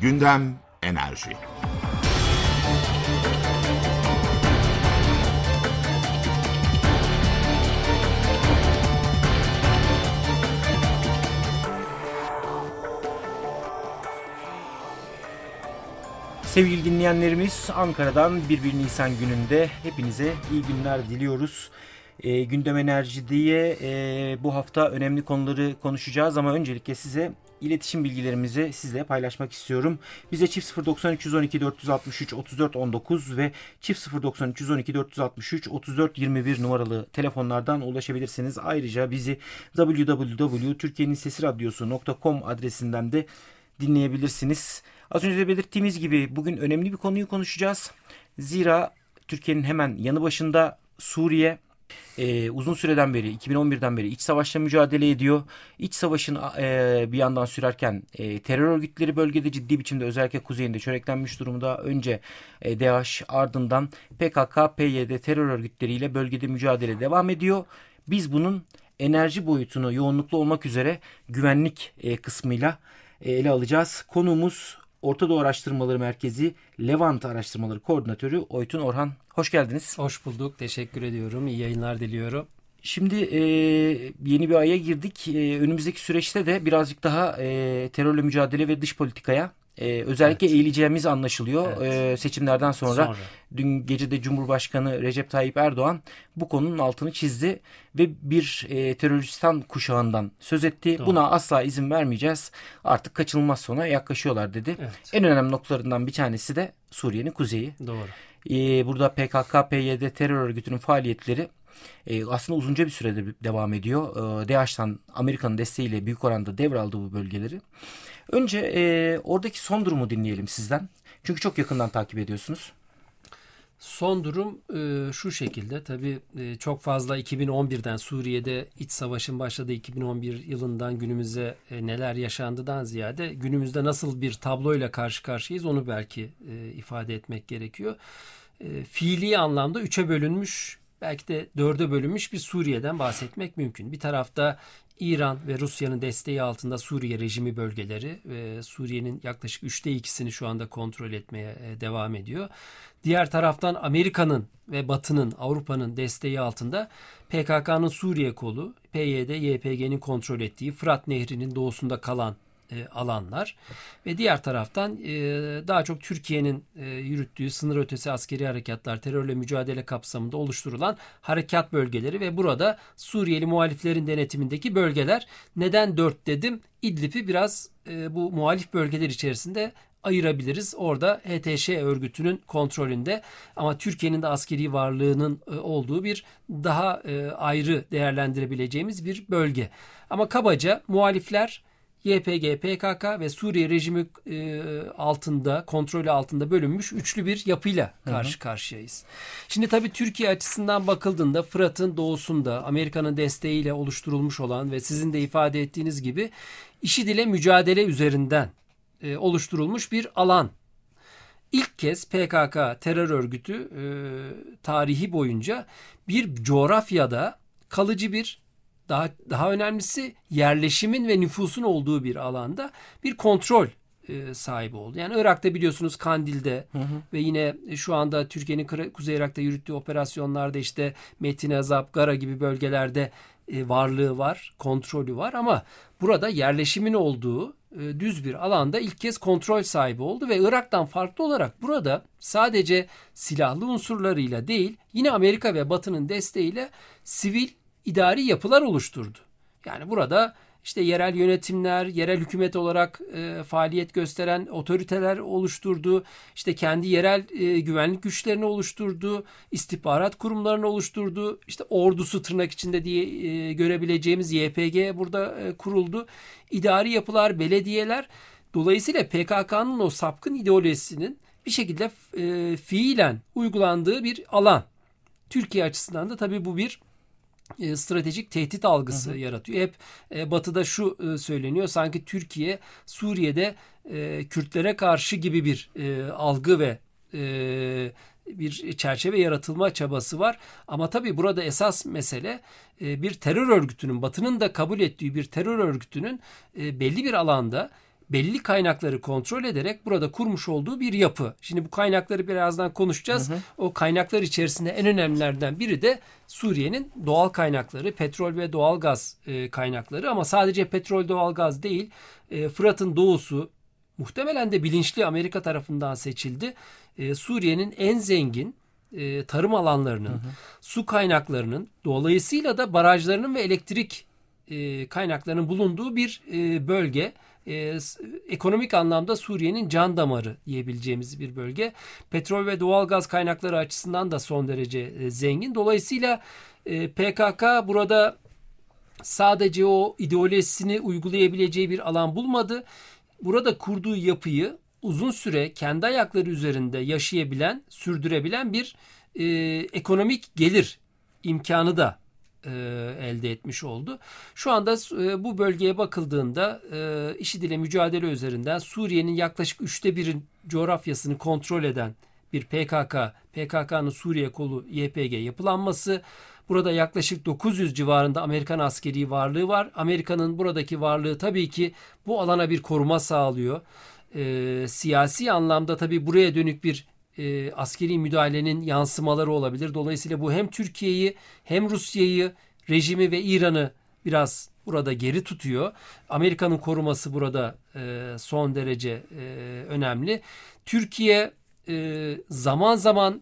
Gündem Enerji. Sevgili dinleyenlerimiz, Ankara'dan 1 Nisan gününde hepinize iyi günler diliyoruz. Gündem Enerji diye bu hafta önemli konuları konuşacağız ama öncelikle size iletişim bilgilerimizi sizle paylaşmak istiyorum. Bize 090 312 463 34 19 ve 090 312 463 34 21 numaralı telefonlardan ulaşabilirsiniz. Ayrıca bizi www.turkiyenininsesiradyosu.com adresinden de dinleyebilirsiniz. Az önce de belirttiğimiz gibi bugün önemli bir konuyu konuşacağız. Zira Türkiye'nin hemen yanı başında Suriye uzun süreden beri, 2011'den beri iç savaşla mücadele ediyor. İç savaşın bir yandan sürerken terör örgütleri bölgede ciddi biçimde, özellikle kuzeyinde çöreklenmiş durumda. Önce DAEŞ, ardından PKK, PYD terör örgütleriyle bölgede mücadele devam ediyor. Biz bunun enerji boyutunu yoğunluklu olmak üzere güvenlik kısmıyla ele alacağız. Konuğumuz Orta Doğu Araştırmaları Merkezi Levant Araştırmaları Koordinatörü Oytun Orhan. Hoş geldiniz. Hoş bulduk. Teşekkür ediyorum. İyi yayınlar diliyorum. Şimdi yeni bir aya girdik. Önümüzdeki süreçte de birazcık daha terörle mücadele ve dış politikaya özellikle eğileceğimiz anlaşılıyor. Seçimlerden sonra. Dün gece de Cumhurbaşkanı Recep Tayyip Erdoğan bu konunun altını çizdi ve bir teröristan kuşağından söz etti. Doğru. Buna asla izin vermeyeceğiz. Artık kaçınılmaz sona yaklaşıyorlar dedi. Evet. En önemli noktalarından bir tanesi de Suriye'nin kuzeyi. Doğru. Burada PKK, PYD terör örgütünün faaliyetleri aslında uzunca bir sürede devam ediyor. DAEŞ'ten Amerika'nın desteğiyle büyük oranda devraldı bu bölgeleri. Önce oradaki son durumu dinleyelim sizden. Çünkü çok yakından takip ediyorsunuz. Son durum şu şekilde. Tabii çok fazla 2011'den, Suriye'de iç savaşın başladığı 2011 yılından günümüze neler yaşandığından ziyade günümüzde nasıl bir tabloyla karşı karşıyayız onu belki ifade etmek gerekiyor. Fiili anlamda 3'e bölünmüş, belki de 4'e bölünmüş bir Suriye'den bahsetmek mümkün. Bir tarafta İran ve Rusya'nın desteği altında Suriye rejimi bölgeleri ve Suriye'nin yaklaşık 3'te 2'sini şu anda kontrol etmeye devam ediyor. Diğer taraftan Amerika'nın ve Batı'nın, Avrupa'nın desteği altında PKK'nın Suriye kolu, PYD, YPG'nin kontrol ettiği Fırat Nehri'nin doğusunda kalan alanlar ve diğer taraftan daha çok Türkiye'nin yürüttüğü sınır ötesi askeri harekatlar, terörle mücadele kapsamında oluşturulan harekat bölgeleri ve burada Suriyeli muhaliflerin denetimindeki bölgeler. Neden 4 dedim? İdlib'i biraz bu muhalif bölgeler içerisinde ayırabiliriz. Orada HTŞ örgütünün kontrolünde ama Türkiye'nin de askeri varlığının olduğu bir daha ayrı değerlendirebileceğimiz bir bölge. Ama kabaca muhalifler YPG, PKK ve Suriye rejimi altında, kontrolü altında bölünmüş üçlü bir yapıyla karşı karşıyayız. Şimdi tabii Türkiye açısından bakıldığında Fırat'ın doğusunda Amerika'nın desteğiyle oluşturulmuş olan ve sizin de ifade ettiğiniz gibi IŞİD ile mücadele üzerinden oluşturulmuş bir alan. İlk kez PKK terör örgütü tarihi boyunca bir coğrafyada kalıcı bir, daha önemlisi yerleşimin ve nüfusun olduğu bir alanda bir kontrol sahibi oldu. Yani Irak'ta biliyorsunuz Kandil'de ve yine şu anda Türkiye'nin Kuzey Irak'ta yürüttüğü operasyonlarda işte Metin Azap, Gara gibi bölgelerde varlığı var, kontrolü var ama burada yerleşimin olduğu düz bir alanda ilk kez kontrol sahibi oldu ve Irak'tan farklı olarak burada sadece silahlı unsurlarıyla değil, yine Amerika ve Batı'nın desteğiyle sivil idari yapılar oluşturdu. Yani burada işte yerel yönetimler, yerel hükümet olarak faaliyet gösteren otoriteler oluşturdu. İşte kendi yerel güvenlik güçlerini oluşturdu. İstihbarat kurumlarını oluşturdu. İşte ordusu tırnak içinde diye görebileceğimiz YPG burada kuruldu. İdari yapılar, belediyeler. Dolayısıyla PKK'nın o sapkın ideolojisinin bir şekilde fiilen uygulandığı bir alan. Türkiye açısından da tabii bu bir stratejik tehdit algısı yaratıyor. Hep Batı'da şu söyleniyor. Sanki Türkiye Suriye'de Kürtlere karşı gibi bir algı ve bir çerçeve yaratılma çabası var. Ama tabii burada esas mesele bir terör örgütünün, Batı'nın da kabul ettiği bir terör örgütünün belli bir alanda belli kaynakları kontrol ederek burada kurmuş olduğu bir yapı. Şimdi bu kaynakları birazdan konuşacağız. O kaynaklar içerisinde en önemlilerden biri de Suriye'nin doğal kaynakları, petrol ve doğalgaz kaynakları. Ama sadece petrol, doğalgaz değil, Fırat'ın doğusu muhtemelen de bilinçli Amerika tarafından seçildi. Suriye'nin en zengin tarım alanlarının, su kaynaklarının, dolayısıyla da barajlarının ve elektrik kaynaklarının bulunduğu bir bölge. Ekonomik anlamda Suriye'nin can damarı diyebileceğimiz bir bölge. Petrol ve doğalgaz kaynakları açısından da son derece zengin. Dolayısıyla PKK burada sadece o ideolojisini uygulayabileceği bir alan bulmadı. Burada kurduğu yapıyı uzun süre kendi ayakları üzerinde yaşayabilen, sürdürebilen bir ekonomik gelir imkanı da elde etmiş oldu. Şu anda bu bölgeye bakıldığında IŞİD ile mücadele üzerinden Suriye'nin yaklaşık 1/3 coğrafyasını kontrol eden bir PKK'nın Suriye kolu YPG yapılanması. Burada yaklaşık 900 civarında Amerikan askeri varlığı var. Amerika'nın buradaki varlığı tabii ki bu alana bir koruma sağlıyor. Siyasi anlamda tabii buraya dönük bir askeri müdahalenin yansımaları olabilir. Dolayısıyla bu hem Türkiye'yi hem Rusya'yı, rejimi ve İran'ı biraz burada geri tutuyor. Amerika'nın koruması burada son derece önemli. Türkiye zaman zaman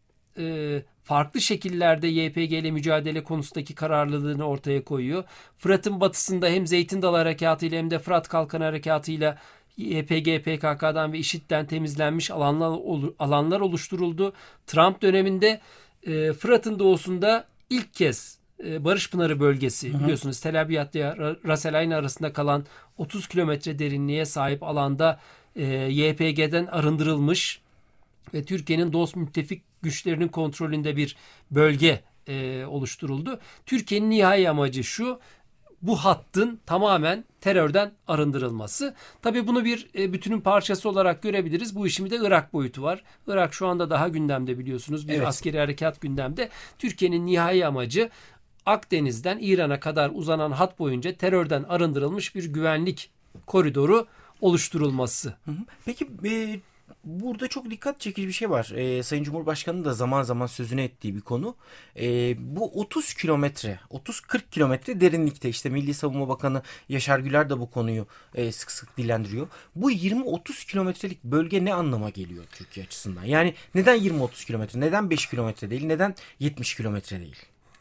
farklı şekillerde YPG ile mücadele konusundaki kararlılığını ortaya koyuyor. Fırat'ın batısında hem Zeytin Dalı Harekatı ile hem de Fırat Kalkanı Harekatı ile YPG, PKK'dan ve IŞİD'den temizlenmiş alanlar oluşturuldu. Trump döneminde Fırat'ın doğusunda ilk kez Barış Pınarı bölgesi, biliyorsunuz Tel Abyad ile Ras El Ayn arasında kalan 30 kilometre derinliğe sahip alanda YPG'den arındırılmış ve Türkiye'nin dost müttefik güçlerinin kontrolünde bir bölge oluşturuldu. Türkiye'nin nihai amacı şu: bu hattın tamamen terörden arındırılması. Tabii bunu bir bütünün parçası olarak görebiliriz. Bu işin bir de Irak boyutu var. Irak şu anda daha gündemde, biliyorsunuz. Bir askeri harekat gündemde. Türkiye'nin nihai amacı Akdeniz'den İran'a kadar uzanan hat boyunca terörden arındırılmış bir güvenlik koridoru oluşturulması. Peki burada çok dikkat çekici bir şey var. Sayın Cumhurbaşkanı da zaman zaman sözünü ettiği bir konu. Bu 30 kilometre, 30-40 kilometre derinlikte, işte Milli Savunma Bakanı Yaşar Güler de bu konuyu sık sık dillendiriyor. Bu 20-30 kilometrelik bölge ne anlama geliyor Türkiye açısından? Yani neden 20-30 kilometre? Neden 5 kilometre değil? Neden 70 kilometre değil?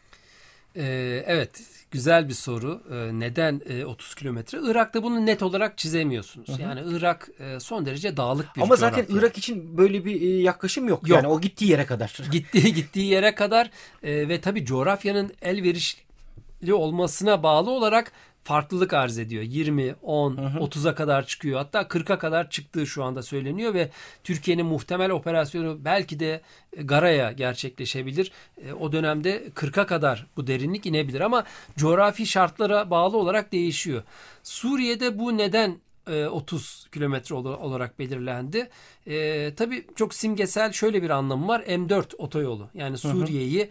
Evet, güzel bir soru. Neden 30 kilometre? Irak'ta bunu net olarak çizemiyorsunuz. Yani Irak son derece dağlık bir Ama coğrafya. zaten Irak için böyle bir yaklaşım yok. Yani o gittiği yere kadar. Gittiği yere kadar ve tabii coğrafyanın elverişli olmasına bağlı olarak farklılık arz ediyor. 20, 10, 30'a kadar çıkıyor. Hatta 40'a kadar çıktığı şu anda söyleniyor ve Türkiye'nin muhtemel operasyonu belki de Gara'ya gerçekleşebilir. O dönemde 40'a kadar bu derinlik inebilir ama coğrafi şartlara bağlı olarak değişiyor. Suriye'de bu neden 30 kilometre olarak belirlendi? Tabii çok simgesel şöyle bir anlamı var. M4 otoyolu. Yani Suriye'yi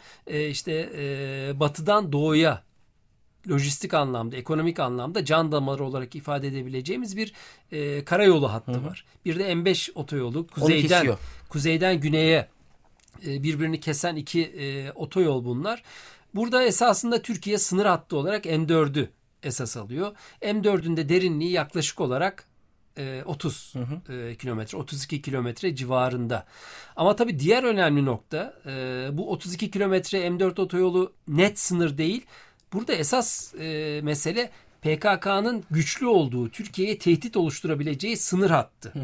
batıdan doğuya lojistik anlamda, ekonomik anlamda can damarı olarak ifade edebileceğimiz bir karayolu hattı var. Bir de M5 otoyolu kuzeyden güneye birbirini kesen iki otoyol bunlar. Burada esasında Türkiye sınır hattı olarak M4'ü esas alıyor. M4'ün de derinliği yaklaşık olarak 30 kilometre, 32 kilometre civarında. Ama tabii diğer önemli nokta, bu 32 kilometre M4 otoyolu net sınır değil. Burada esas mesele PKK'nın güçlü olduğu, Türkiye'ye tehdit oluşturabileceği sınır hattı.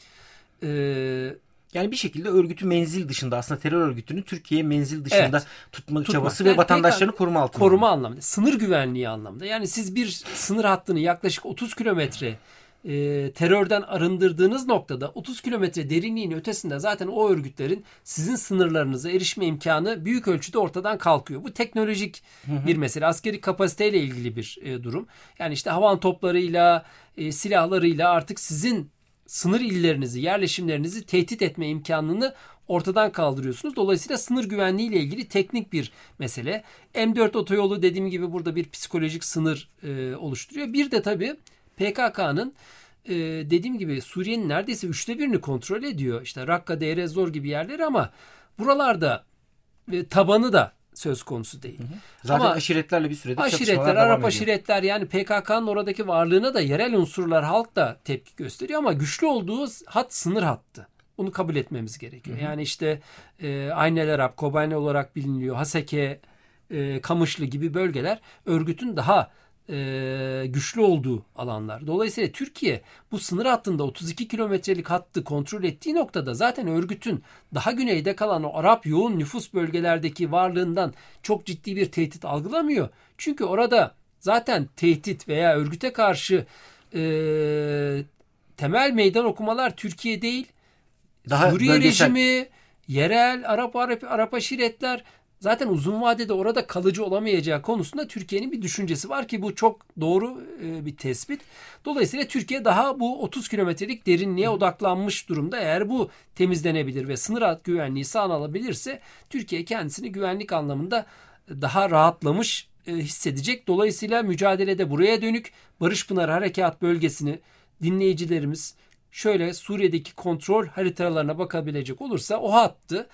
Yani bir şekilde örgütü menzil dışında, aslında terör örgütünü Türkiye'ye menzil dışında tutma çabası ve vatandaşlarını koruma altında. Koruma anlamında, sınır güvenliği anlamında. Yani siz bir sınır hattını yaklaşık 30 kilometre terörden arındırdığınız noktada 30 kilometre derinliğin ötesinde zaten o örgütlerin sizin sınırlarınıza erişme imkanı büyük ölçüde ortadan kalkıyor. Bu teknolojik bir mesele. Askeri kapasiteyle ilgili bir durum. Yani işte havan toplarıyla, silahlarıyla artık sizin sınır illerinizi, yerleşimlerinizi tehdit etme imkanını ortadan kaldırıyorsunuz. Dolayısıyla sınır güvenliği ile ilgili teknik bir mesele. M4 otoyolu dediğim gibi burada bir psikolojik sınır oluşturuyor. Bir de tabii PKK'nın dediğim gibi Suriye'nin neredeyse 1/3'ünü kontrol ediyor. İşte Rakka, Deir ez-Zor gibi yerleri ama buralarda tabanı da söz konusu değil. Zaten ama aşiretlerle bir süredir aşiretler, çatışmalar devam Arap ediyor. aşiretler, yani PKK'nın oradaki varlığına da yerel unsurlar, halk da tepki gösteriyor ama güçlü olduğu hat sınır hattı. Bunu kabul etmemiz gerekiyor. Yani işte Ayn el Arab, Kobane olarak biliniyor. Haseke, Kamışlı gibi bölgeler örgütün daha güçlü olduğu alanlar. Dolayısıyla Türkiye bu sınır hattında 32 kilometrelik hattı kontrol ettiği noktada zaten örgütün daha güneyde kalan o Arap yoğun nüfus bölgelerdeki varlığından çok ciddi bir tehdit algılamıyor. Çünkü orada zaten tehdit veya örgüte karşı temel meydan okumalar Türkiye değil, Daha Suriye bölgesel rejimi, yerel Arap aşiretler, zaten uzun vadede orada kalıcı olamayacağı konusunda Türkiye'nin bir düşüncesi var ki bu çok doğru bir tespit. Dolayısıyla Türkiye daha bu 30 kilometrelik derinliğe odaklanmış durumda. Eğer bu temizlenebilir ve sınır hat güvenliği sağlanabilirse Türkiye kendisini güvenlik anlamında daha rahatlamış hissedecek. Dolayısıyla mücadelede buraya dönük Barış Pınarı Harekat Bölgesi'ni dinleyicilerimiz şöyle Suriye'deki kontrol haritalarına bakabilecek olursa o hattı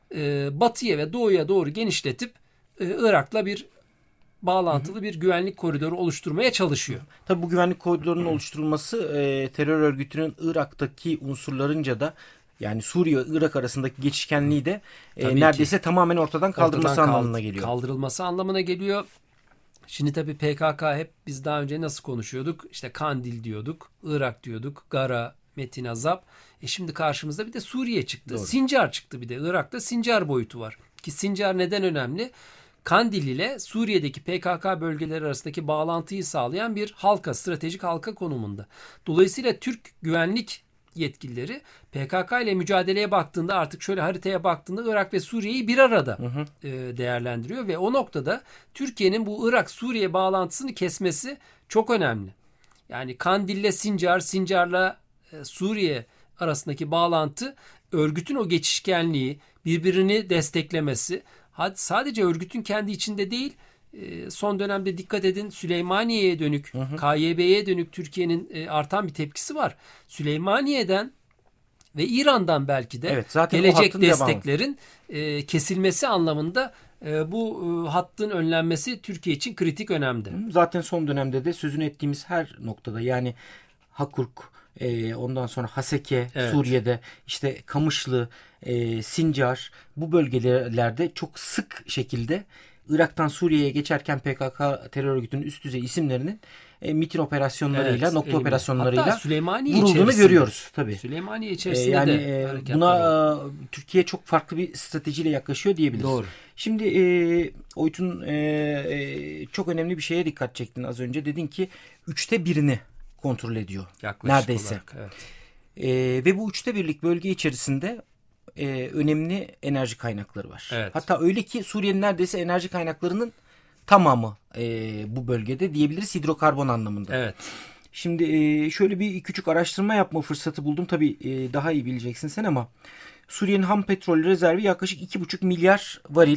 batıya ve doğuya doğru genişletip Irak'la bir bağlantılı bir güvenlik koridoru oluşturmaya çalışıyor. Tabii bu güvenlik koridorunun oluşturulması terör örgütünün Irak'taki unsurlarınca da, yani Suriye ve Irak arasındaki geçişkenliği de neredeyse tamamen ortadan kaldırılması anlamına geliyor. Kaldırılması anlamına geliyor. Şimdi tabii PKK, hep biz daha önce nasıl konuşuyorduk? İşte Kandil diyorduk, Irak diyorduk, Gara, Metin Azap. Şimdi karşımızda bir de Suriye çıktı. Doğru. Sincar çıktı bir de. Irak'ta Sincar boyutu var. Ki Sincar neden önemli? Kandil ile Suriye'deki PKK bölgeleri arasındaki bağlantıyı sağlayan bir halka, stratejik halka konumunda. Dolayısıyla Türk güvenlik yetkilileri PKK ile mücadeleye baktığında, artık şöyle haritaya baktığında Irak ve Suriye'yi bir arada değerlendiriyor ve o noktada Türkiye'nin bu Irak-Suriye bağlantısını kesmesi çok önemli. Yani Kandil'le Sincar, Sincar'la Suriye arasındaki bağlantı, örgütün o geçişkenliği, birbirini desteklemesi, sadece örgütün kendi içinde değil, son dönemde dikkat edin Süleymaniye'ye dönük, KYB'ye dönük Türkiye'nin artan bir tepkisi var. Süleymaniye'den ve İran'dan belki de gelecek desteklerin kesilmesi anlamında bu hattın önlenmesi Türkiye için kritik önemde. Zaten son dönemde de sözünü ettiğimiz her noktada, yani Hakurk, ondan sonra Haseke, evet, Suriye'de, işte Kamışlı, Sincar, bu bölgelerde çok sık şekilde Irak'tan Suriye'ye geçerken PKK terör örgütünün üst düzey isimlerinin mitin operasyonlarıyla, evet, nokta operasyonlarıyla vurulduğunu görüyoruz. Tabii. Süleymaniye içerisinde yani, de buna Türkiye çok farklı bir stratejiyle yaklaşıyor diyebiliriz. Doğru. Şimdi Oytun çok önemli bir şeye dikkat çektin az önce. Dedin ki 1/3'ünü kontrol ediyor. Yaklaşık neredeyse. Olarak, evet. Ve bu 1/3'lik bölge içerisinde önemli enerji kaynakları var. Evet. Hatta öyle ki Suriye'nin neredeyse enerji kaynaklarının tamamı bu bölgede diyebiliriz, hidrokarbon anlamında. Evet. Şimdi şöyle bir küçük araştırma yapma fırsatı buldum. Tabii daha iyi bileceksin sen ama Suriye'nin ham petrol rezervi yaklaşık 2,5 milyar varil.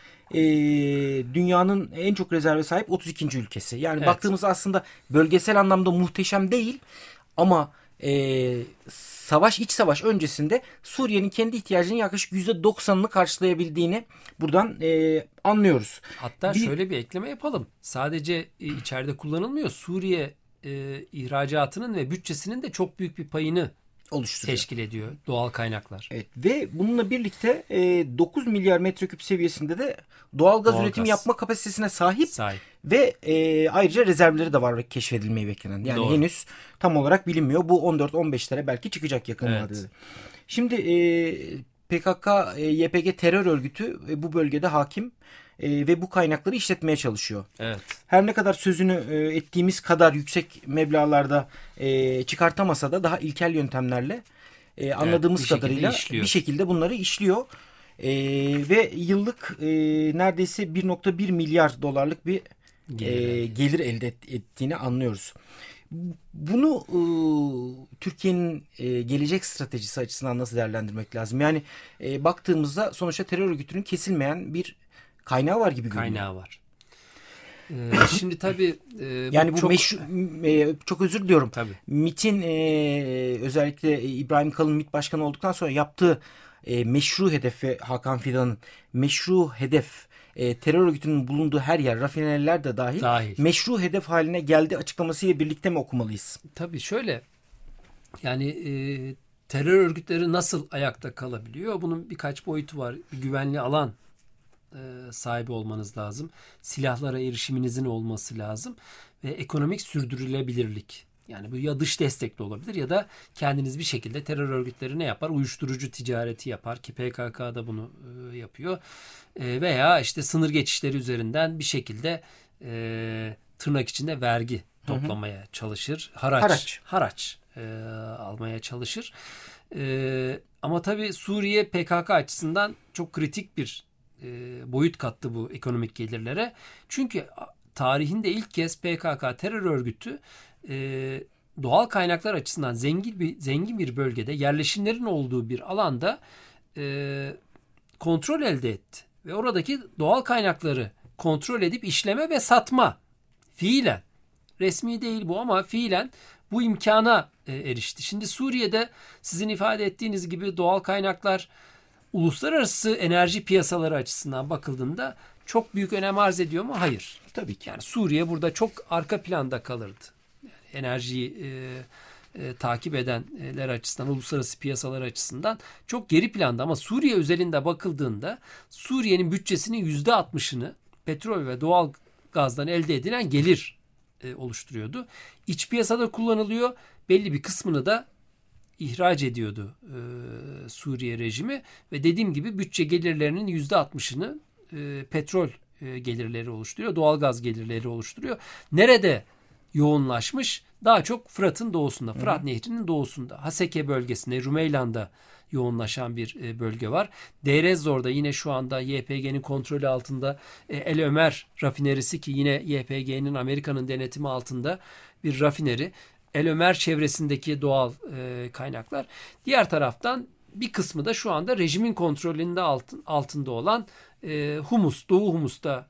Dünyanın en çok rezerve sahip 32. ülkesi. Yani evet, baktığımızda aslında bölgesel anlamda muhteşem değil ama iç savaş öncesinde Suriye'nin kendi ihtiyacının yaklaşık %90'ını karşılayabildiğini buradan anlıyoruz. Hatta şöyle bir ekleme yapalım. Sadece içeride kullanılmıyor. Suriye ihracatının ve bütçesinin de çok büyük bir payını teşkil ediyor doğal kaynaklar. Evet, ve bununla birlikte 9 milyar metreküp seviyesinde de doğal gaz üretimi yapma kapasitesine sahip. Ve ayrıca rezervleri de var keşfedilmeyi beklenen. Yani henüz tam olarak bilinmiyor. Bu 14-15'lere belki çıkacak yakın vadede. Şimdi PKK, YPG terör örgütü bu bölgede hakim ve bu kaynakları işletmeye çalışıyor. Evet. Her ne kadar sözünü ettiğimiz kadar yüksek meblağlarda çıkartamasa da daha ilkel yöntemlerle anladığımız kadarıyla bir şekilde bunları işliyor. Ve yıllık neredeyse 1,1 milyar dolarlık bir gelir elde ettiğini anlıyoruz. Bunu Türkiye'nin gelecek stratejisi açısından nasıl değerlendirmek lazım? Yani baktığımızda sonuçta terör örgütünün kesilmeyen bir kaynağı var gibi görünüyor. Kaynağı var. Şimdi tabii yani bu çok çok özür diliyorum. Tabii. MİT'in özellikle İbrahim Kalın MİT Başkanı olduktan sonra yaptığı meşru hedef ve Hakan Fidan'ın meşru hedef, terör örgütünün bulunduğu her yer, rafineriler de dahil meşru hedef haline geldi açıklamasıyla birlikte mi okumalıyız? Tabii şöyle, yani terör örgütleri nasıl ayakta kalabiliyor? Bunun birkaç boyutu var. Bir güvenli alan sahibi olmanız lazım. Silahlara erişiminizin olması lazım. Ve ekonomik sürdürülebilirlik. Yani bu ya dış destekli olabilir ya da kendiniz bir şekilde terör örgütleri ne yapar? Uyuşturucu ticareti yapar ki PKK da bunu yapıyor. Veya işte sınır geçişleri üzerinden bir şekilde tırnak içinde vergi toplamaya çalışır. Haraç almaya çalışır. Ama tabii Suriye PKK açısından çok kritik bir boyut kattı bu ekonomik gelirlere. Çünkü tarihinde ilk kez PKK terör örgütü doğal kaynaklar açısından zengin bir bölgede, yerleşimlerin olduğu bir alanda kontrol elde etti. Ve oradaki doğal kaynakları kontrol edip işleme ve satma, fiilen, resmi değil bu ama fiilen bu imkana erişti. Şimdi Suriye'de sizin ifade ettiğiniz gibi doğal kaynaklar uluslararası enerji piyasaları açısından bakıldığında çok büyük önem arz ediyor mu? Hayır. Tabii ki. Yani Suriye burada çok arka planda kalırdı. Yani enerjiyi takip edenler açısından, uluslararası piyasalar açısından çok geri planda, ama Suriye özelinde bakıldığında Suriye'nin bütçesinin %60'ını petrol ve doğal gazdan elde edilen gelir oluşturuyordu. İç piyasada kullanılıyor. Belli bir kısmını da ihraç ediyordu Suriye rejimi ve dediğim gibi bütçe gelirlerinin %60'ını petrol gelirleri oluşturuyor. Doğalgaz gelirleri oluşturuyor. Nerede yoğunlaşmış? Daha çok Fırat'ın doğusunda, Fırat Nehri'nin doğusunda, Haseke bölgesinde, Rümeylan'da yoğunlaşan bir bölge var. Deir ez-Zor'da yine şu anda YPG'nin kontrolü altında El Ömer rafinerisi, ki yine YPG'nin, Amerika'nın denetimi altında bir rafineri. El Ömer çevresindeki doğal kaynaklar. Diğer taraftan bir kısmı da şu anda rejimin kontrolünde altında olan Humus, Doğu Humus'ta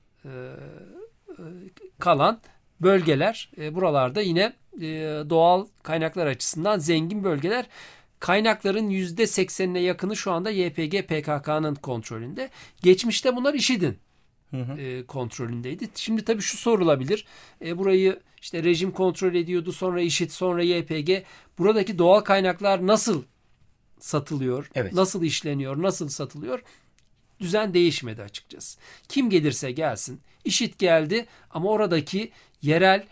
kalan bölgeler. Buralarda yine doğal kaynaklar açısından zengin bölgeler. Kaynakların %80'ine yakını şu anda YPG PKK'nın kontrolünde. Geçmişte bunlar IŞİD'in kontrolündeydi. Şimdi tabii şu sorulabilir. Burayı işte rejim kontrol ediyordu. Sonra IŞİD, sonra YPG. Buradaki doğal kaynaklar nasıl satılıyor? Evet. Nasıl işleniyor? Nasıl satılıyor? Düzen değişmedi açıkçası. Kim gelirse gelsin. IŞİD geldi ama oradaki yerel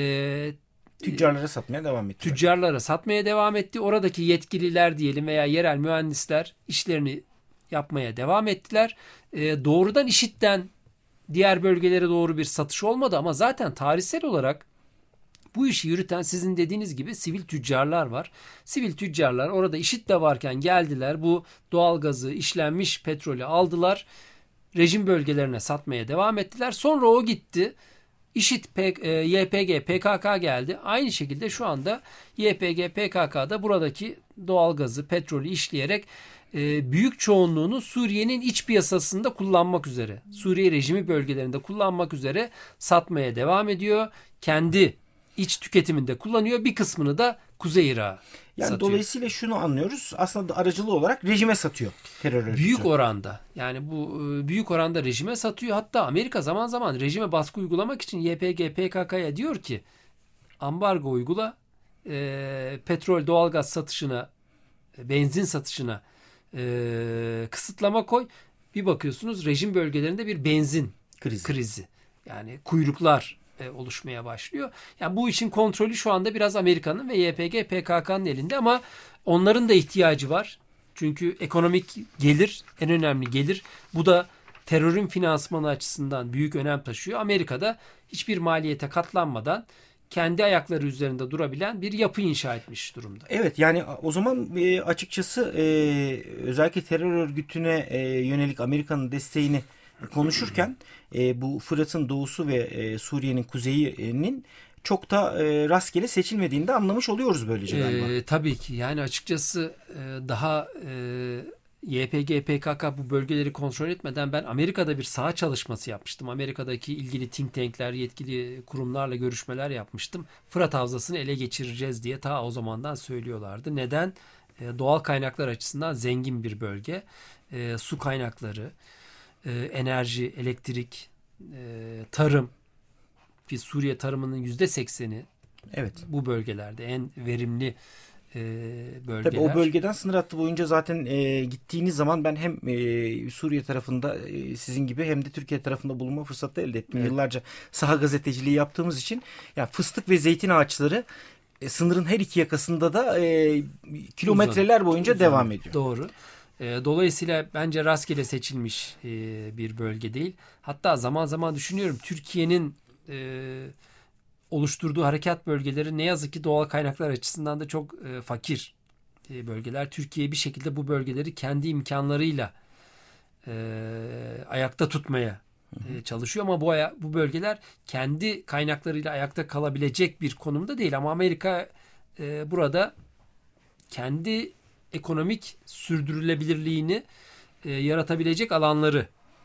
tüccarlara satmaya devam etti. Tüccarlara satmaya devam etti. Oradaki yetkililer diyelim veya yerel mühendisler işlerini yapmaya devam ettiler. Doğrudan IŞİD'den diğer bölgelere doğru bir satış olmadı ama zaten tarihsel olarak bu işi yürüten, sizin dediğiniz gibi, sivil tüccarlar var. Sivil tüccarlar orada IŞİD de varken geldiler. Bu doğalgazı, işlenmiş petrolü aldılar. Rejim bölgelerine satmaya devam ettiler. Sonra o gitti. IŞİD, YPG, PKK geldi. Aynı şekilde şu anda YPG, PKK'da buradaki doğalgazı, petrolü işleyerek büyük çoğunluğunu Suriye'nin iç piyasasında kullanmak üzere, Suriye rejimi bölgelerinde kullanmak üzere satmaya devam ediyor. Kendi iç tüketiminde kullanıyor. Bir kısmını da Kuzey Irak'a satıyor. Dolayısıyla şunu anlıyoruz. Aslında aracılığı olarak rejime satıyor terör örgütü. Büyük oranda. Yani bu büyük oranda rejime satıyor. Hatta Amerika zaman zaman rejime baskı uygulamak için YPG, PKK'ya diyor ki ambargo uygula, petrol, doğalgaz satışına, benzin satışına kısıtlama koy. Bir bakıyorsunuz rejim bölgelerinde bir benzin krizi. Yani kuyruklar oluşmaya başlıyor. Yani bu işin kontrolü şu anda biraz Amerika'nın ve YPG, PKK'nın elinde ama onların da ihtiyacı var. Çünkü ekonomik gelir en önemli gelir. Bu da terörün finansmanı açısından büyük önem taşıyor. Amerika'da hiçbir maliyete katlanmadan kendi ayakları üzerinde durabilen bir yapı inşa etmiş durumda. Evet, yani o zaman açıkçası özellikle terör örgütüne yönelik Amerika'nın desteğini konuşurken bu Fırat'ın doğusu ve Suriye'nin kuzeyinin çok da rastgele seçilmediğini de anlamış oluyoruz böylece galiba. Tabii ki, yani açıkçası daha YPG, PKK bu bölgeleri kontrol etmeden ben Amerika'da bir saha çalışması yapmıştım. Amerika'daki ilgili think tankler, yetkili kurumlarla görüşmeler yapmıştım. Fırat Havzası'nı ele geçireceğiz diye ta o zamandan söylüyorlardı. Neden? Doğal kaynaklar açısından zengin bir bölge. Su kaynakları, enerji, elektrik, tarım. Suriye tarımının %80'i Evet. bu bölgelerde en verimli bölgeler. Tabii o bölgeden sınır hattı boyunca zaten gittiğiniz zaman ben hem Suriye tarafında sizin gibi hem de Türkiye tarafında bulunma fırsatı elde ettim. Evet. Yıllarca saha gazeteciliği yaptığımız için yani fıstık ve zeytin ağaçları sınırın her iki yakasında da kilometreler boyunca devam ediyor. Doğru. Dolayısıyla bence rastgele seçilmiş bir bölge değil. Hatta zaman zaman düşünüyorum Türkiye'nin oluşturduğu harekat bölgeleri ne yazık ki doğal kaynaklar açısından da çok fakir bölgeler. Türkiye bir şekilde bu bölgeleri kendi imkanlarıyla ayakta tutmaya çalışıyor ama bu bölgeler kendi kaynaklarıyla ayakta kalabilecek bir konumda değil. Ama Amerika burada kendi ekonomik sürdürülebilirliğini yaratabilecek alanları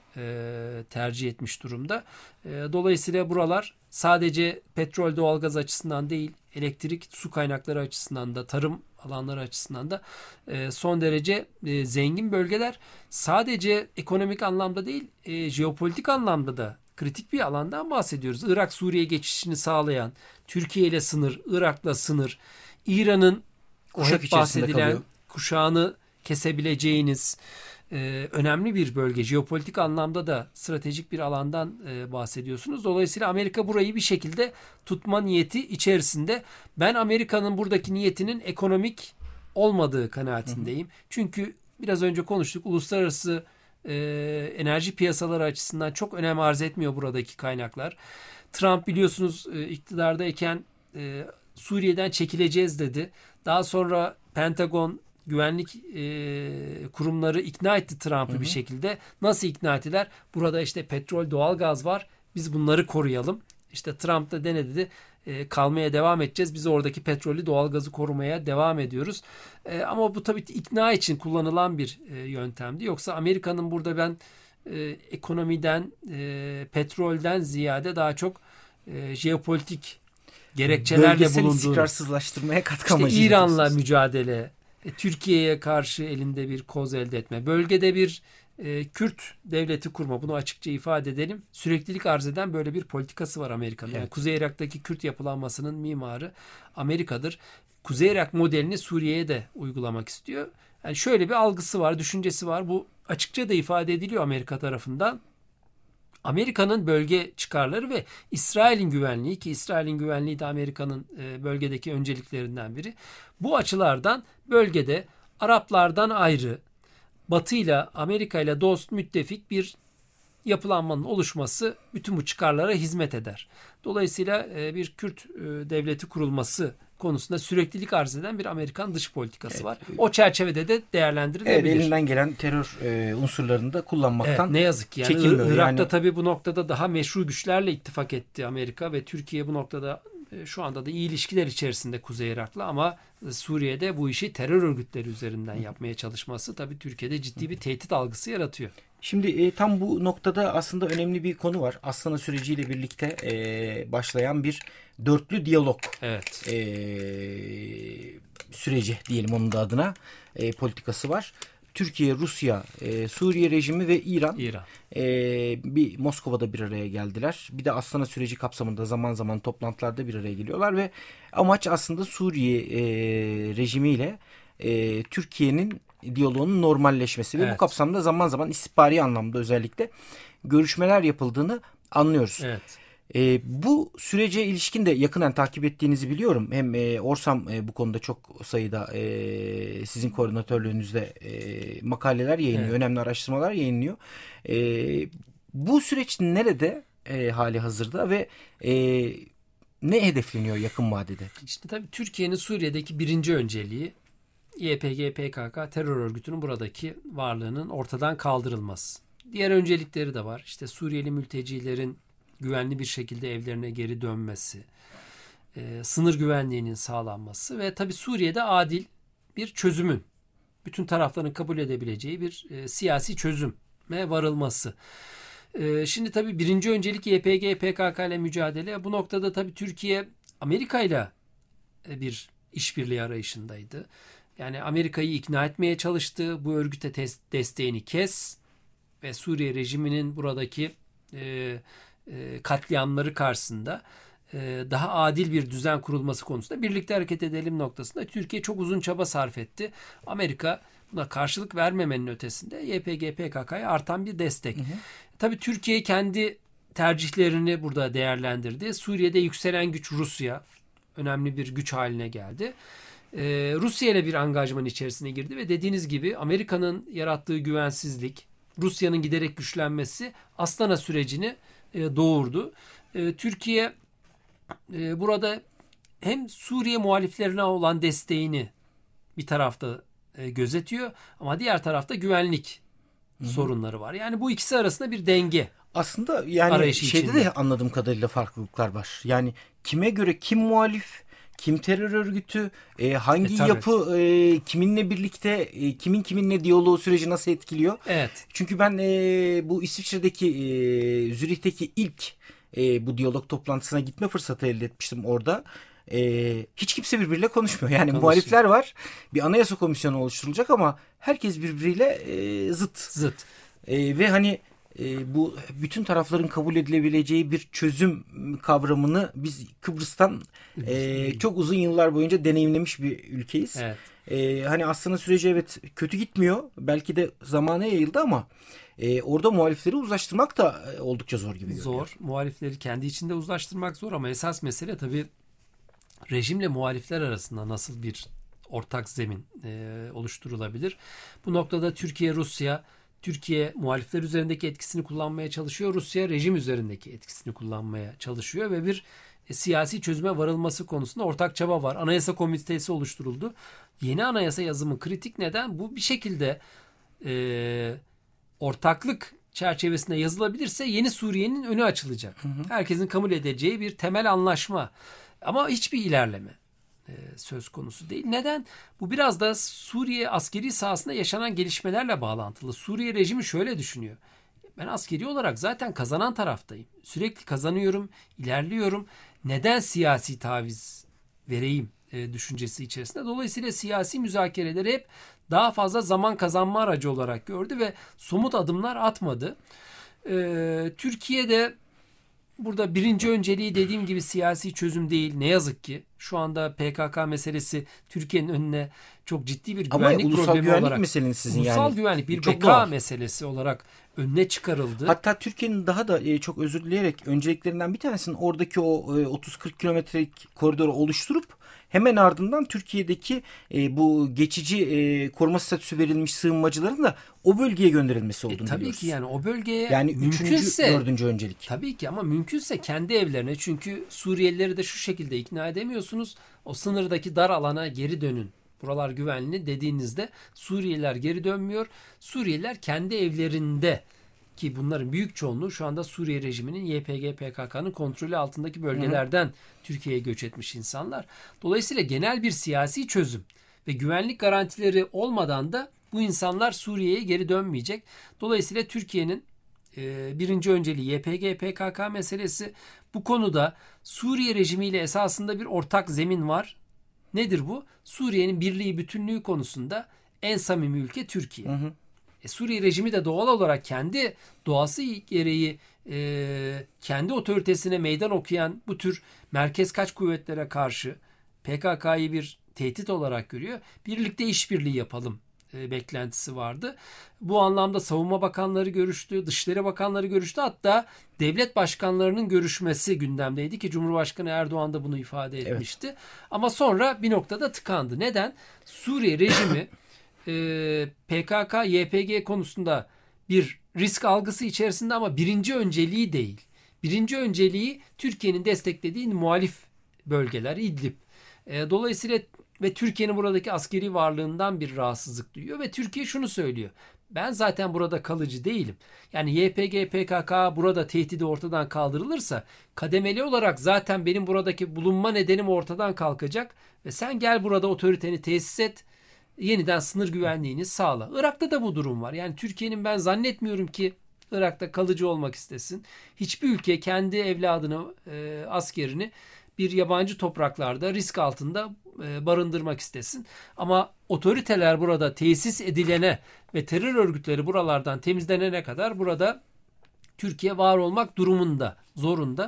tercih etmiş durumda. Dolayısıyla buralar sadece petrol, doğalgaz açısından değil, elektrik, su kaynakları açısından da, tarım alanları açısından da son derece zengin bölgeler. Sadece ekonomik anlamda değil, jeopolitik anlamda da kritik bir alandan bahsediyoruz. Irak-Suriye geçişini sağlayan, Türkiye ile sınır, Irak'la sınır, İran'ın hep bahsedilen kuşağını kesebileceğiniz önemli bir bölge. Jeopolitik anlamda da stratejik bir alandan bahsediyorsunuz. Dolayısıyla Amerika burayı bir şekilde tutma niyeti içerisinde. Ben Amerika'nın buradaki niyetinin ekonomik olmadığı kanaatindeyim. Çünkü biraz önce konuştuk. Uluslararası enerji piyasaları açısından çok önem arz etmiyor buradaki kaynaklar. Trump biliyorsunuz iktidardayken Suriye'den çekileceğiz dedi. Daha sonra Pentagon güvenlik kurumları ikna etti Trump'ı bir şekilde. Nasıl ikna ettiler? Burada işte petrol, doğalgaz var. Biz bunları koruyalım. İşte Trump da denedi. Kalmaya devam edeceğiz. Biz oradaki petrolü, doğalgazı korumaya devam ediyoruz. Ama bu tabii ikna için kullanılan bir yöntemdi. Yoksa Amerika'nın burada ben ekonomiden, petrolden ziyade daha çok jeopolitik gerekçelerle bölgesel bulunduğunu. istikrarsızlaştırmaya katkı işte amacıyla. İran'la mücadele, Türkiye'ye karşı elinde bir koz elde etme, bölgede bir Kürt devleti kurma, bunu açıkça ifade edelim. Süreklilik arz eden böyle bir politikası var Amerika'nın. Evet. Yani Kuzey Irak'taki Kürt yapılanmasının mimarı Amerika'dır. Kuzey Irak modelini Suriye'ye de uygulamak istiyor. Yani şöyle bir algısı var, düşüncesi var. Bu açıkça da ifade ediliyor Amerika tarafından. Amerika'nın bölge çıkarları ve İsrail'in güvenliği, ki İsrail'in güvenliği de Amerika'nın bölgedeki önceliklerinden biri. Bu açılardan bölgede Araplardan ayrı, Batı ile Amerika ile dost, müttefik bir yapılanmanın oluşması bütün bu çıkarlara hizmet eder. Dolayısıyla bir Kürt devleti kurulması konusunda süreklilik arz eden bir Amerikan dış politikası var. O çerçevede de değerlendirilebilir. Evet, elinden gelen terör unsurlarını da kullanmaktan ne yazık ki. çekinmiyor. Irak'ta tabii bu noktada daha meşru güçlerle ittifak etti Amerika ve Türkiye bu noktada şu anda da iyi ilişkiler içerisinde Kuzey Irak'la, ama Suriye'de bu işi terör örgütleri üzerinden yapmaya çalışması tabii Türkiye'de ciddi bir tehdit algısı yaratıyor. Şimdi tam bu noktada aslında önemli bir konu var. Astana süreciyle birlikte başlayan bir dörtlü diyalog süreci diyelim onun da adına, politikası var. Türkiye, Rusya, Suriye rejimi ve İran. Bir Moskova'da bir araya geldiler. Bir de Astana süreci kapsamında zaman zaman toplantılarda bir araya geliyorlar ve amaç aslında Suriye rejimiyle Türkiye'nin diyaloğunun normalleşmesi ve bu kapsamda zaman zaman istihbari anlamda özellikle görüşmeler yapıldığını anlıyoruz. Evet. Bu sürece ilişkin de yakından takip ettiğinizi biliyorum. Hem Orsam bu konuda çok sayıda sizin koordinatörlüğünüzde makaleler yayınlıyor. Evet. Önemli araştırmalar yayınlıyor. Bu süreç nerede hali hazırda ve ne hedefleniyor yakın vadede? İşte tabii Türkiye'nin Suriye'deki birinci önceliği YPG, PKK terör örgütünün buradaki varlığının ortadan kaldırılması. Diğer öncelikleri de var. İşte Suriyeli mültecilerin güvenli bir şekilde evlerine geri dönmesi, sınır güvenliğinin sağlanması ve tabii Suriye'de adil bir çözümün bütün tarafların kabul edebileceği bir siyasi çözüme varılması. Şimdi tabii birinci öncelik YPG, PKK ile mücadele. Bu noktada tabii Türkiye Amerika ile bir işbirliği arayışındaydı. Yani Amerika'yı ikna etmeye çalıştı. Bu örgüte desteğini kes ve Suriye rejiminin buradaki katliamları karşısında daha adil bir düzen kurulması konusunda birlikte hareket edelim noktasında Türkiye çok uzun çaba sarf etti. Amerika buna karşılık vermemenin ötesinde YPG, PKK'ya artan bir destek. Hı hı. Tabii Türkiye kendi tercihlerini burada değerlendirdi. Suriye'de yükselen güç Rusya önemli bir güç haline geldi. Rusya ile bir angajman içerisine girdi ve dediğiniz gibi Amerika'nın yarattığı güvensizlik, Rusya'nın giderek güçlenmesi Astana sürecini doğurdu. Türkiye burada hem Suriye muhaliflerine olan desteğini bir tarafta gözetiyor ama diğer tarafta güvenlik sorunları var. Yani bu ikisi arasında bir denge. Aslında yani şeyde de anladığım kadarıyla farklılıklar var. Yani kime göre kim muhalif, kim terör örgütü, hangi yapı kiminle birlikte, kimin kiminle diyaloğu süreci nasıl etkiliyor? Evet. Çünkü ben bu İsviçre'deki, Zürih'teki ilk bu diyalog toplantısına gitme fırsatı elde etmiştim orada. Hiç kimse birbiriyle konuşmuyor. Yani muhalifler var. Bir anayasa komisyonu oluşturulacak ama herkes birbiriyle zıt. Ve hani bu bütün tarafların kabul edilebileceği bir çözüm kavramını biz Kıbrıs'tan çok uzun yıllar boyunca deneyimlemiş bir ülkeyiz. Evet. Hani aslında süreci evet kötü gitmiyor. Belki de zamana yayıldı ama orada muhalifleri uzlaştırmak da oldukça zor gibi görünüyor. Zor. Muhalifleri kendi içinde uzlaştırmak zor ama esas mesele tabii rejimle muhalifler arasında nasıl bir ortak zemin oluşturulabilir? Bu noktada Türkiye muhalifler üzerindeki etkisini kullanmaya çalışıyor. Rusya rejim üzerindeki etkisini kullanmaya çalışıyor ve bir siyasi çözüme varılması konusunda ortak çaba var. Anayasa komitesi oluşturuldu. Yeni anayasa yazımı kritik. Neden? Bu bir şekilde ortaklık çerçevesinde yazılabilirse yeni Suriye'nin önü açılacak. Hı hı. Herkesin kabul edeceği bir temel anlaşma. Ama hiçbir ilerleme söz konusu değil. Neden? Bu biraz da Suriye askeri sahasında yaşanan gelişmelerle bağlantılı. Suriye rejimi şöyle düşünüyor. Ben askeri olarak zaten kazanan taraftayım. Sürekli kazanıyorum, ilerliyorum. Neden siyasi taviz vereyim düşüncesi içerisinde. Dolayısıyla siyasi müzakereleri hep daha fazla zaman kazanma aracı olarak gördü ve somut adımlar atmadı. Türkiye'de burada birinci önceliği dediğim gibi siyasi çözüm değil. Ne yazık ki şu anda PKK meselesi Türkiye'nin önüne çok ciddi bir güvenlik problemi olarak. Ulusal güvenlik bir beka meselesi olarak önüne çıkarıldı. Hatta Türkiye'nin daha da çok özür dileyerek önceliklerinden bir tanesinin oradaki o 30-40 kilometrelik koridoru oluşturup hemen ardından Türkiye'deki bu geçici koruma statüsü verilmiş sığınmacıların da o bölgeye gönderilmesi olduğunu tabii biliyoruz. Tabii ki yani o bölgeye yani mümkünse 3. 4. öncelik. Tabii ki ama mümkünse kendi evlerine, çünkü Suriyelileri de şu şekilde ikna edemiyorsunuz. O sınırdaki dar alana geri dönün. Buralar güvenli dediğinizde Suriyeliler geri dönmüyor. Suriyeliler kendi evlerinde, ki bunların büyük çoğunluğu şu anda Suriye rejiminin YPG, PKK'nın kontrolü altındaki bölgelerden Türkiye'ye göç etmiş insanlar. Dolayısıyla genel bir siyasi çözüm ve güvenlik garantileri olmadan da bu insanlar Suriye'ye geri dönmeyecek. Dolayısıyla Türkiye'nin birinci önceliği YPG, PKK meselesi. Bu konuda Suriye rejimiyle esasında bir ortak zemin var. Nedir bu? Suriye'nin birliği, bütünlüğü konusunda en samimi ülke Türkiye. Hı hı. Suriye rejimi de doğal olarak kendi doğası gereği kendi otoritesine meydan okuyan bu tür merkez kaç kuvvetlere karşı PKK'yı bir tehdit olarak görüyor. Birlikte işbirliği yapalım beklentisi vardı. Bu anlamda savunma bakanları görüştü, dışişleri bakanları görüştü. Hatta devlet başkanlarının görüşmesi gündemdeydi ki Cumhurbaşkanı Erdoğan da bunu ifade etmişti. Evet. Ama sonra bir noktada tıkandı. Neden? Suriye rejimi PKK, YPG konusunda bir risk algısı içerisinde ama birinci önceliği değil. Birinci önceliği Türkiye'nin desteklediği muhalif bölgeler, İdlib. Dolayısıyla ve Türkiye'nin buradaki askeri varlığından bir rahatsızlık duyuyor ve Türkiye şunu söylüyor. Ben zaten burada kalıcı değilim. Yani YPG, PKK burada tehdidi ortadan kaldırılırsa kademeli olarak zaten benim buradaki bulunma nedenim ortadan kalkacak ve sen gel burada otoriteni tesis et. yeniden sınır güvenliğini sağla. Irak'ta da bu durum var. Yani Türkiye'nin ben zannetmiyorum ki Irak'ta kalıcı olmak istesin. Hiçbir ülke kendi evladını, askerini bir yabancı topraklarda risk altında barındırmak istesin. Ama otoriteler burada tesis edilene ve terör örgütleri buralardan temizlenene kadar burada Türkiye var olmak durumunda, zorunda.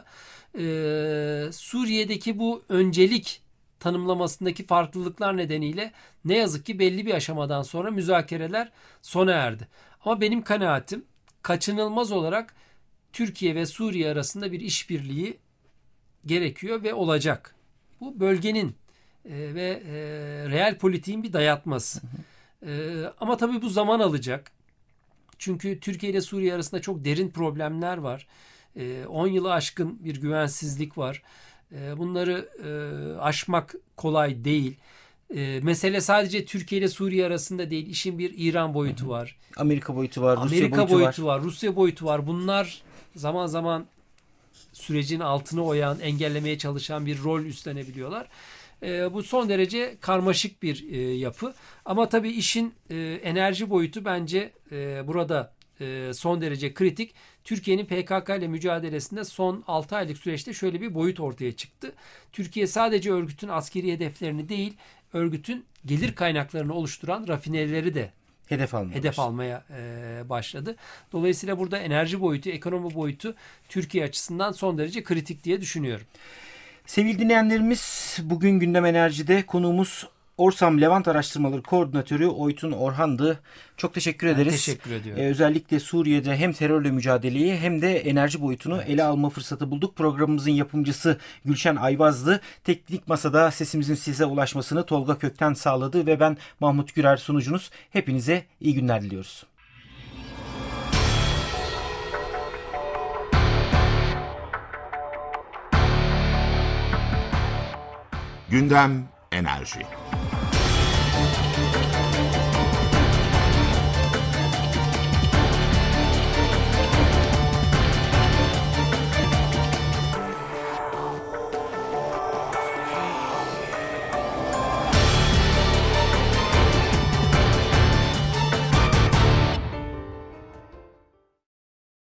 Suriye'deki bu öncelik tanımlamasındaki farklılıklar nedeniyle ne yazık ki belli bir aşamadan sonra müzakereler sona erdi. Ama benim kanaatim kaçınılmaz olarak Türkiye ve Suriye arasında bir işbirliği gerekiyor ve olacak. Bu bölgenin ve real politiğin bir dayatması. Ama tabii bu zaman alacak. Çünkü Türkiye ile Suriye arasında çok derin problemler var. 10 yılı aşkın bir güvensizlik var. Bunları aşmak kolay değil. Mesele sadece Türkiye ile Suriye arasında değil. İşin bir İran boyutu var. Amerika boyutu var. Amerika boyutu var. Rusya boyutu var. Bunlar zaman zaman sürecin altını oyan, engellemeye çalışan bir rol üstlenebiliyorlar. Bu son derece karmaşık bir yapı. Ama tabii işin enerji boyutu bence burada son derece kritik. Türkiye'nin PKK ile mücadelesinde son 6 aylık süreçte şöyle bir boyut ortaya çıktı. Türkiye sadece örgütün askeri hedeflerini değil, örgütün gelir kaynaklarını oluşturan rafinerileri de hedef almaya başladı. Dolayısıyla burada enerji boyutu, ekonomi boyutu Türkiye açısından son derece kritik diye düşünüyorum. Sevgili dinleyenlerimiz, bugün Gündem Enerji'de konuğumuz Orsam Levant Araştırmaları Koordinatörü Oytun Orhan'dı. Çok teşekkür ederiz. Teşekkür ediyorum. Özellikle Suriye'de hem terörle mücadeleyi hem de enerji boyutunu ele alma fırsatı bulduk. Programımızın yapımcısı Gülşen Ayvaz'dı. Teknik masada sesimizin size ulaşmasını Tolga Kökten sağladı ve ben Mahmut Gürer sunucunuz. Hepinize iyi günler diliyoruz. Gündem Enerji.